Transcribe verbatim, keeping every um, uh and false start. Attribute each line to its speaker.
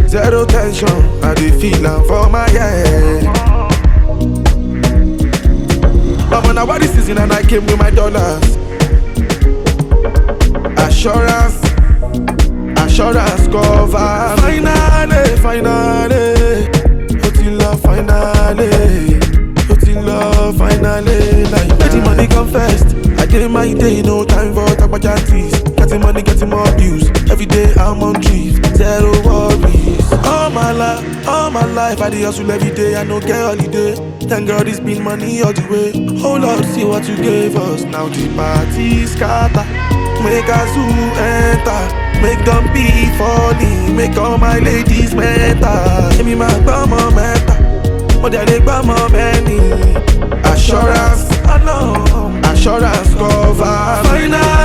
Speaker 1: Zero tension, I dey feel am for my head. I'm on a body season and I came with my dollars. Assurance, assurance cover. Finally, finally, Otila finally, Otila finally. Like let the money come first. I did my day, no time for tabajantis. Getting money, getting more views. Every day I'm on trees, zero worries. All my life, all my life, I dey hustle every day. I no get holiday. Thank God it's been money all the way. Oh Lord, see what you gave us. Now the party scatter. Make a zoo enter. Make them be falling. Make all my ladies mental. Give me my bummer mental. Oh, they bummer many. Assurance, I know. Assurance cover. Final.